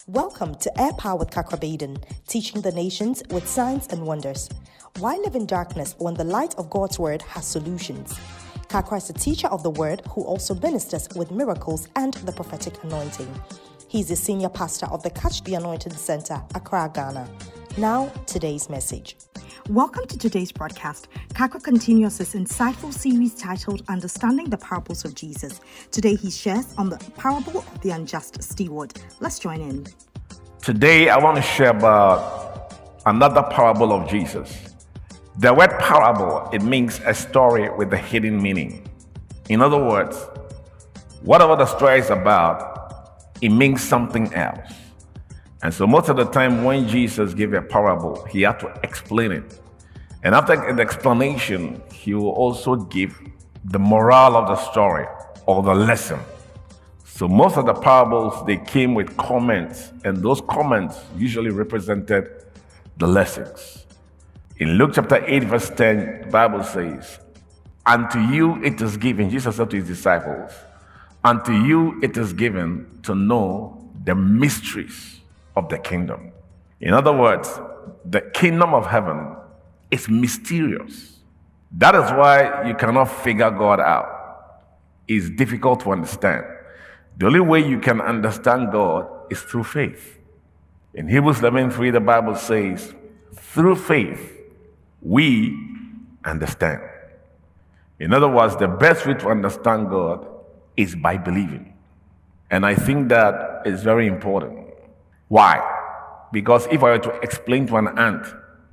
Welcome to Air Power with Kakrabaden, teaching the nations with signs and wonders. Why live in darkness when the light of God's word has solutions? Kakra is a teacher of the word who also ministers with miracles and the prophetic anointing. He's the senior pastor of the Catch the Anointing Center, Accra, Ghana. Now, today's message. Welcome to today's broadcast. Kakra continues his insightful series titled Understanding the Parables of Jesus. Today he shares on the parable of the unjust steward. Let's join in. Today I want to share about another parable of Jesus. The word parable, it means a story with a hidden meaning. In other words, whatever the story is about, it means something else. And so most of the time when Jesus gave a parable, he had to explain it. And after the explanation, he will also give the moral of the story or the lesson. So most of the parables, they came with comments, and those comments usually represented the lessons. In Luke chapter 8, verse 10, the Bible says, "Unto you it is given," Jesus said to his disciples, "Unto you it is given to know the mysteries of the kingdom." In other words, the kingdom of heaven is mysterious. That is why you cannot figure God out. It's difficult to understand. The only way you can understand God is through faith. In Hebrews 11:3, the Bible says, "Through faith, we understand." In other words, the best way to understand God is by believing. And I think that is very important. Why? Because if I were to explain to an ant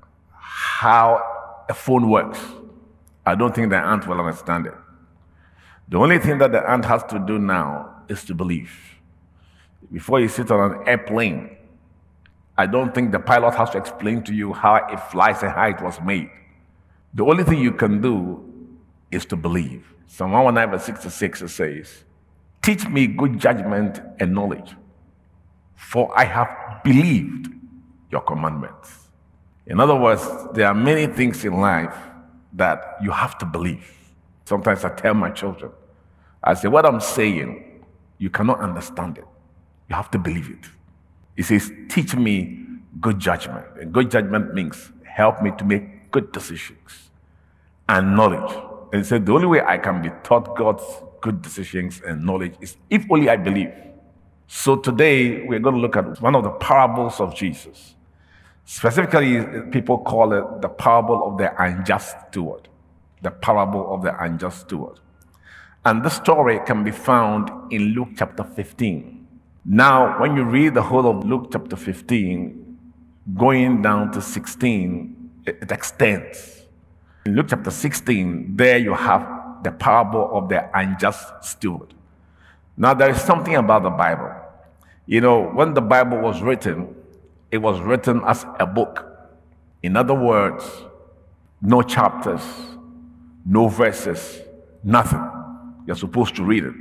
how a phone works, I don't think the ant will understand it. The only thing that the ant has to do now is to believe. Before you sit on an airplane, I don't think the pilot has to explain to you how it flies and how it was made. The only thing you can do is to believe. Psalm 119 verse 66 says, "Teach me good judgment and knowledge, for I have believed your commandments." In other words, there are many things in life that you have to believe. Sometimes I tell my children, I say, what I'm saying, you cannot understand it. You have to believe it. It says, "Teach me good judgment." And good judgment means help me to make good decisions and knowledge. And he said, the only way I can be taught God's good decisions and knowledge is if only I believe. So today, we're going to look at one of the parables of Jesus. Specifically, people call it the parable of the unjust steward. The parable of the unjust steward. And this story can be found in Luke chapter 15. Now, when you read the whole of Luke chapter 15, going down to 16, it extends. In Luke chapter 16, there you have the parable of the unjust steward. Now, there is something about the Bible. You know, when the Bible was written, it was written as a book. In other words, no chapters, no verses, nothing. You're supposed to read it.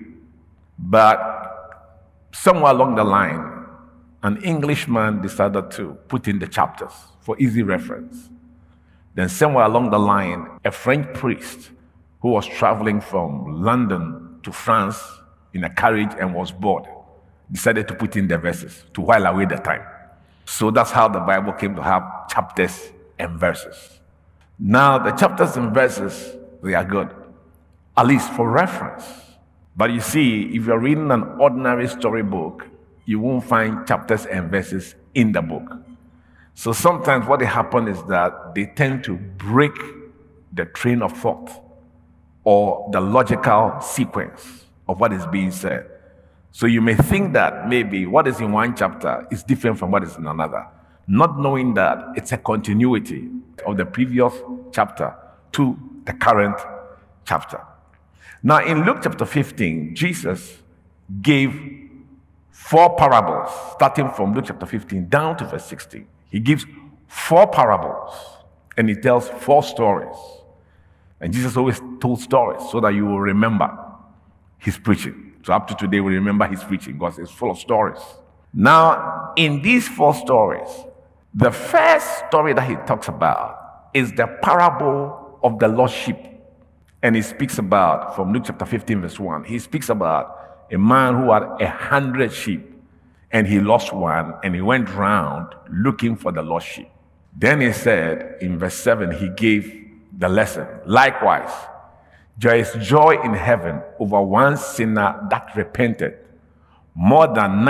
But somewhere along the line, an Englishman decided to put in the chapters for easy reference. Then somewhere along the line, a French priest who was traveling from London to France in a carriage and was bored, decided to put in the verses to while away the time. So that's how the Bible came to have chapters and verses. Now, the chapters and verses, they are good, at least for reference. But you see, if you're reading an ordinary storybook, you won't find chapters and verses in the book. So sometimes what happens is that they tend to break the train of thought or the logical sequence of what is being said. So you may think that maybe what is in one chapter is different from what is in another, not knowing that it's a continuity of the previous chapter to the current chapter. Now in Luke chapter 15, Jesus gave 4 parables, starting from Luke chapter 15 down to verse 16. He gives 4 parables and he tells 4 stories. And Jesus always told stories so that you will remember his preaching. So up to today, we remember his preaching because it's full of stories. Now, in these 4 stories, the first story that he talks about is the parable of the lost sheep. And he speaks about, from Luke chapter 15, verse 1, he speaks about a man who had 100 sheep and he lost one, and he went round looking for the lost sheep. Then he said, in verse 7, he gave the lesson. Likewise, there is joy in heaven over one sinner that repented, more than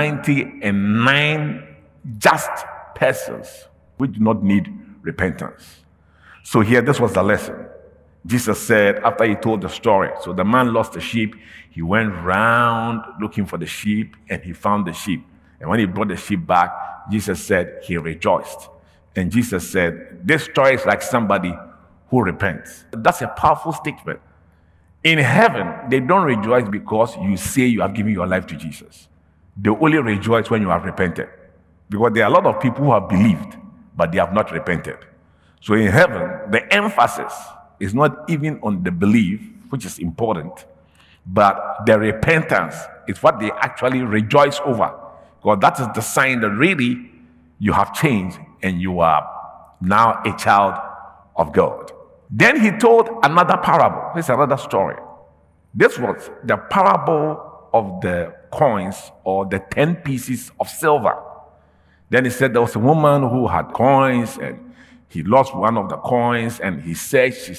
99 just persons which do not need repentance. So here, this was the lesson. Jesus said, after he told the story, so the man lost the sheep, he went round looking for the sheep, and he found the sheep. And when he brought the sheep back, Jesus said he rejoiced. And Jesus said, this story is like somebody who repents. That's a powerful statement. In heaven, they don't rejoice because you say you have given your life to Jesus. They only rejoice when you have repented. Because there are a lot of people who have believed, but they have not repented. So in heaven, the emphasis is not even on the belief, which is important, but the repentance is what they actually rejoice over. Because that is the sign that really you have changed and you are now a child of God. Then he told another parable. This is another story. This was the parable of the coins, or the 10 pieces of silver. Then he said there was a woman who had coins, and he lost one of the coins, and he searched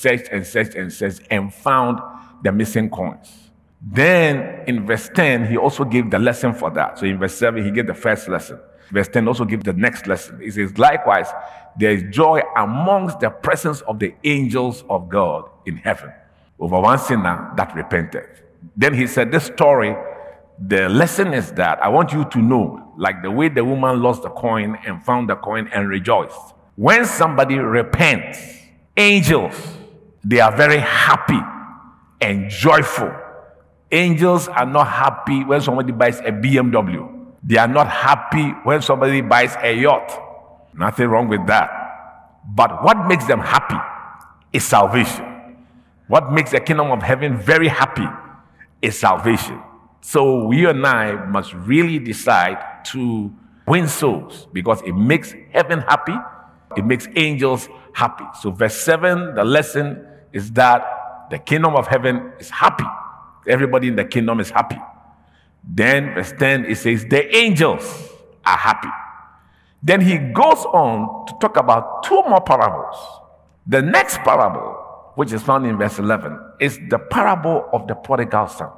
and found the missing coins. Then in verse 10, he also gave the lesson for that. So in verse 7, he gave the first lesson. Verse 10 also gives the next lesson. He says, likewise, there is joy amongst the presence of the angels of God in heaven over one sinner that repented. Then he said, this story, the lesson is that I want you to know, like the way the woman lost the coin and found the coin and rejoiced. When somebody repents, angels, they are very happy and joyful. Angels are not happy when somebody buys a BMW. They are not happy when somebody buys a yacht. Nothing wrong with that. But what makes them happy is salvation. What makes the kingdom of heaven very happy is salvation. So you and I must really decide to win souls, because it makes heaven happy. It makes angels happy. So verse 7, the lesson is that the kingdom of heaven is happy. Everybody in the kingdom is happy. Then verse 10, it says the angels are happy. Then he goes on to talk about two more parables. The next parable, which is found in verse 11, is the parable of the prodigal son.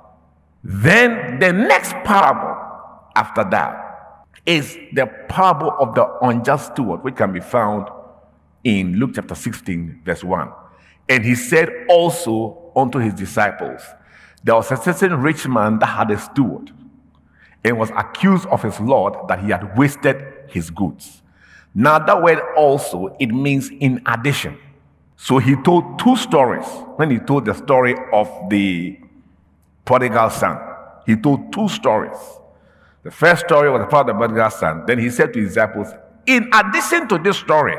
Then the next parable after that is the parable of the unjust steward, which can be found in Luke chapter 16, verse 1. And he said also unto his disciples, there was a certain rich man that had a steward, and was accused of his lord that he had wasted his goods. Now that word also, it means in addition. So he told two stories. When he told the story of the prodigal son, he told two stories. The first story was about the prodigal son. Then he said to his disciples, in addition to this story,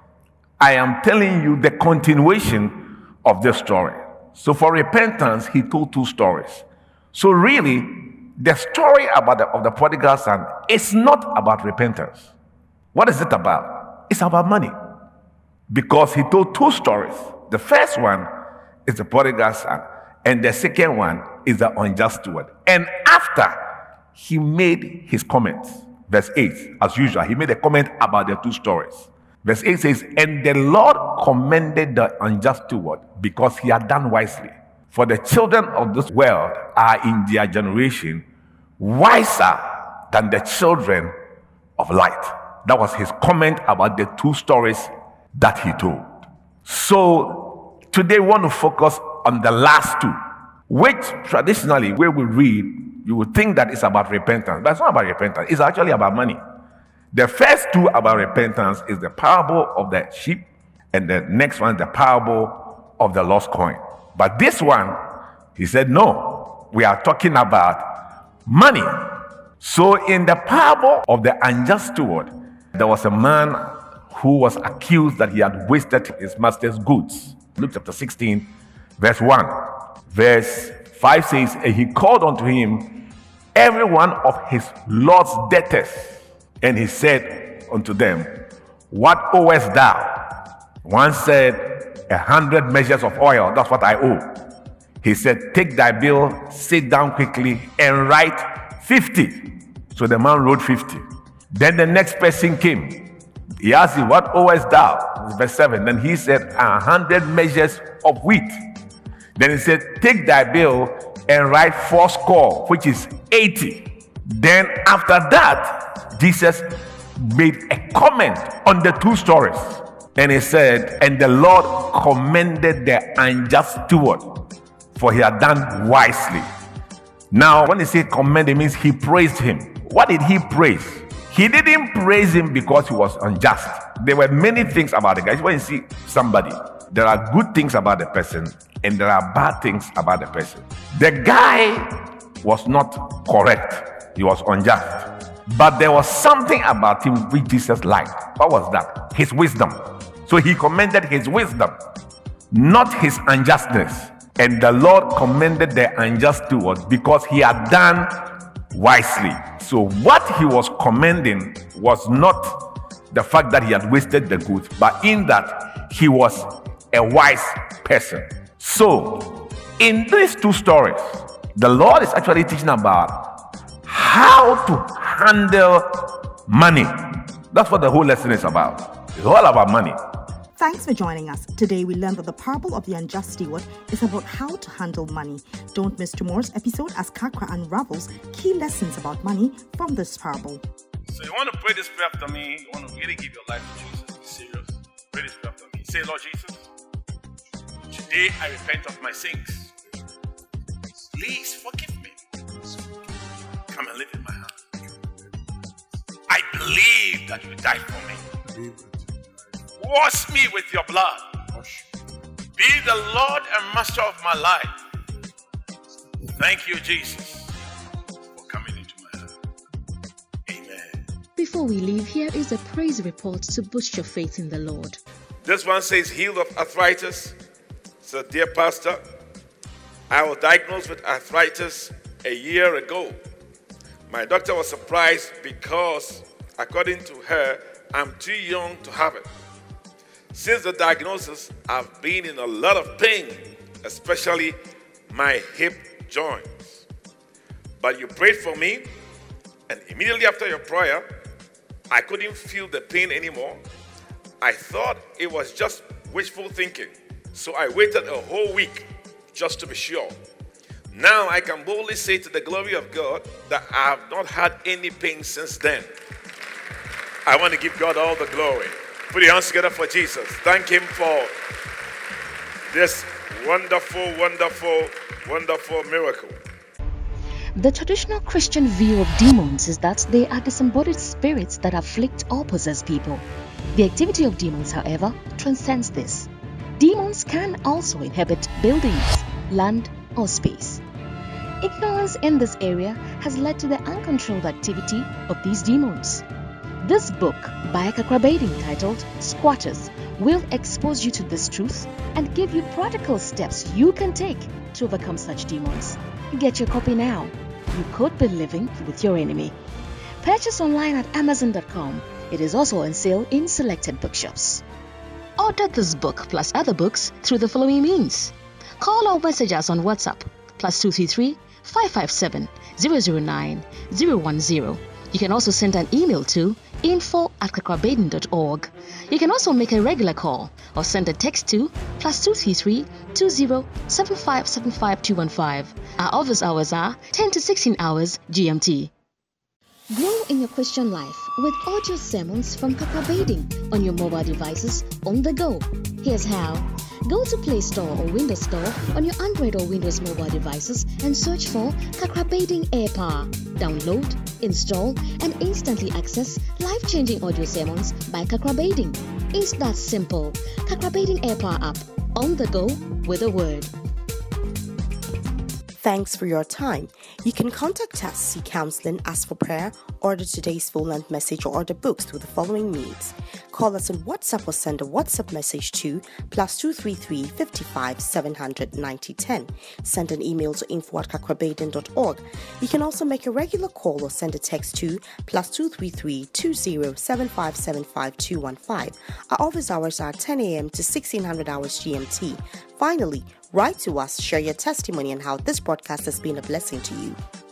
I am telling you the continuation of this story. So for repentance, he told two stories. So really, the story of the prodigal son is not about repentance. What is it about? It's about money. Because he told two stories. The first one is the prodigal son, and the second one is the unjust steward. And after he made his comments, verse 8, as usual, he made a comment about the two stories. Verse 8 says, and the Lord commended the unjust steward because he had done wisely. For the children of this world are in their generation wiser than the children of light. That was his comment about the two stories that he told. So today we want to focus on the last two, which traditionally, where we read, you would think that it's about repentance. But it's not about repentance. It's actually about money. The first two about repentance is the parable of the sheep, and the next one, the parable of the lost coin. But this one, he said, no, we are talking about money. So in the parable of the unjust steward, there was a man who was accused that he had wasted his master's goods. Luke chapter 16, verse 1. Verse 5 says, and he called unto him every one of his Lord's debtors, and he said unto them, what owest thou? One said, 100 measures of oil, that's what I owe. He said, take thy bill, sit down quickly, and write 50. So the man wrote 50. Then the next person came. He asked him, what owest thou? Verse 7. Then he said, 100 measures of wheat. Then he said, take thy bill and write 80, which is 80. Then after that, Jesus made a comment on the two stories. And he said, and the Lord commended the unjust steward, for he had done wisely. Now, when he said commend, it means he praised him. What did he praise? He didn't praise him because he was unjust. There were many things about the guy. When you see somebody, there are good things about the person and there are bad things about the person. The guy was not correct. He was unjust. But there was something about him which Jesus liked. What was that? His wisdom. So he commended his wisdom, not his unjustness. And the Lord commended the unjust steward because he had done wisely. So what he was commending was not the fact that he had wasted the goods, but in that he was a wise person. So in these two stories, the Lord is actually teaching about how to handle money. That's what the whole lesson is about. It's all about money. Thanks for joining us. Today we learned that the parable of the unjust steward is about how to handle money. Don't miss tomorrow's episode as Kakra unravels key lessons about money from this parable. So you want to pray this prayer after me? You want to really give your life to Jesus? Be serious. Pray this prayer after me. Say, Lord Jesus, today I repent of my sins. Please forgive me. Come and live in my heart. I believe that you died for me. Wash me with your blood. Be the Lord and Master of my life. Thank you, Jesus, for coming into my heart. Amen. Before we leave, here is a praise report to boost your faith in the Lord. This one says, healed of arthritis. So, dear pastor, I was diagnosed with arthritis a year ago. My doctor was surprised because, according to her, I'm too young to have it. Since the diagnosis, I've been in a lot of pain, especially my hip joints. But you prayed for me, and immediately after your prayer, I couldn't feel the pain anymore. I thought it was just wishful thinking, so I waited a whole week just to be sure. Now I can boldly say to the glory of God that I have not had any pain since then. I want to give God all the glory. Put your hands together for Jesus. Thank him for this wonderful, wonderful, wonderful miracle. The traditional Christian view of demons is that they are disembodied spirits that afflict or possess people. The activity of demons, however, transcends this. Demons can also inhabit buildings, land, or space. Ignorance in this area has led to the uncontrolled activity of these demons. This book by Kakra Bading titled Squatters will expose you to this truth and give you practical steps you can take to overcome such demons. Get your copy now. You could be living with your enemy. Purchase online at Amazon.com. It is also on sale in selected bookshops. Order this book plus other books through the following means. Call or message us on WhatsApp +233 557 009 010. You can also send an email to info@kakrabaden.org. You can also make a regular call or send a text to +233 20 7575 215. Our office hours are 10 to 16 hours GMT. Grow in your Christian life with audio sermons from Kakra Bading on your mobile devices on the go. Here's how. Go to Play Store or Windows Store on your Android or Windows mobile devices and search for Kakra Bading AirPower. Download, install, and instantly access life-changing audio sermons by Kakra Bading. It's that simple. Kakra Bading AirPower app. On the go with a word. Thanks for your time. You can contact us, seek counseling, ask for prayer, order today's full-length message, or order books through the following means. Call us on WhatsApp or send a WhatsApp message to +233 55 700 9010. Send an email to info@kakrabaden.org. You can also make a regular call or send a text to +233 20 7575 215. Our office hours are 10 a.m. to 1600 hours GMT. Finally, write to us, share your testimony on how this broadcast has been a blessing to you.